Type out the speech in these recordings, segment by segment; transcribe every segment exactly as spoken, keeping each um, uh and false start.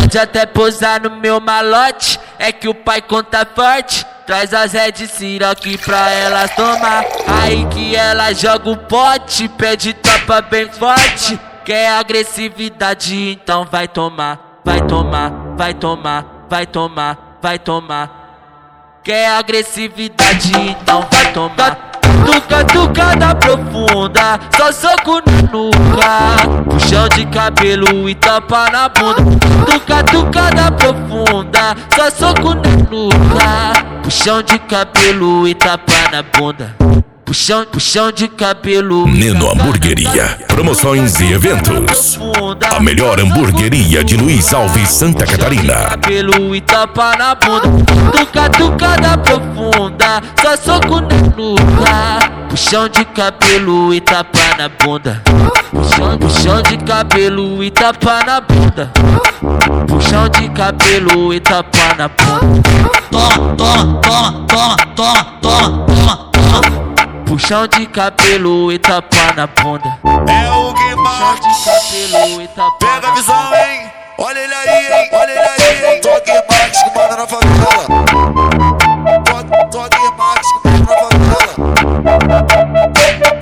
Pode até pousar no meu malote, é que o pai conta forte. Traz as Red Siroc pra elas tomar. Aí que ela joga o pote, pede topa bem forte. Quer agressividade, então vai tomar, vai tomar, vai tomar, vai tomar, vai tomar. Quer agressividade, então vai tomar. Tuca, tucada profunda, só soco na nuca, puxão de cabelo e tapa na bunda. Tuca, tucada profunda, só soco na nuca, puxão de cabelo e tapa na bunda. Puxão, puxão de cabelo. Neno Hamburgueria, promoções e eventos. A melhor hamburgueria de Luiz Alves, Santa Catarina. Cabelo e tapa na bunda. Tuca, tucada profunda, só soco na nuca, puxão de cabelo e tapa na bunda. Puxão, puxão de cabelo e tapa na bunda. Puxão de cabelo e tapa na bunda. Toma, toma, toma, toma, toma, toma, toma, toma. Puxão de cabelo e tapa na bunda. É o Guimar. Puxão de cabelo e tapa. Pega a visão, hein? Olha ele aí, hein? Olha ele aí, hein? Toque Max que manda na favela. Toque, toque Max que manda na favela.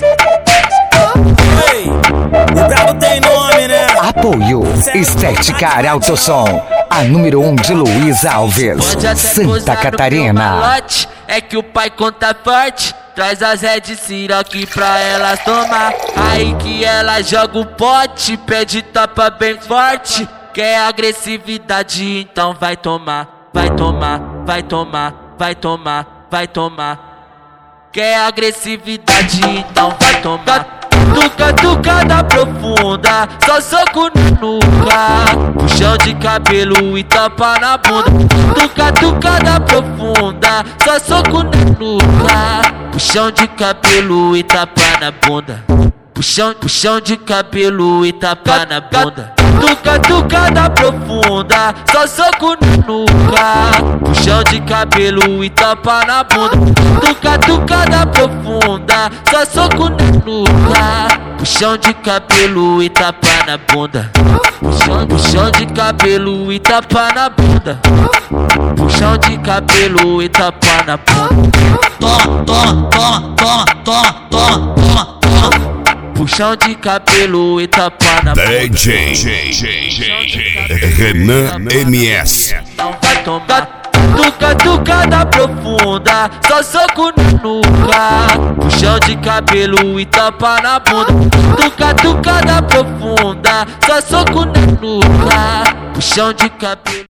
Ei, o brabo tem nome, né? Apoio Estética Arauto Som, a número um de Luiz Alves, Santa Catarina. É que o pai conta forte. Traz as Red Siroc pra elas tomar. Aí que ela joga o pote, pede topa bem forte. Quer agressividade, então vai tomar, vai tomar, vai tomar, vai tomar, vai tomar. Quer agressividade, então vai tomar. Tuca, tucada profunda, só soco na nuca, puxão de cabelo e tapa na bunda. Tuca, tucada profunda, só soco na nuca, puxão de cabelo e tapa na bunda. Puxão, puxão de cabelo e tapa na bunda. Tuca, tucada profunda, só soco na nuca, puxão de cabelo e tapa na bunda. Tuca, tucada profunda, só soco na nuca, puxão de cabelo e tapa na bunda. Puxão, puxão de cabelo e tapa na bunda. Puxão de cabelo e tapa na bunda. Toma, toma, toma, toma, toma, toma, toma, toma. Puxão de cabelo e tapa na bunda. D J Renan M S. Não vai tomar. Tuca, tucada profunda, só soco na nuca, puxão de cabelo e tapa na bunda. Tuca, tucada profunda, só soco na nuca, puxão de cabelo.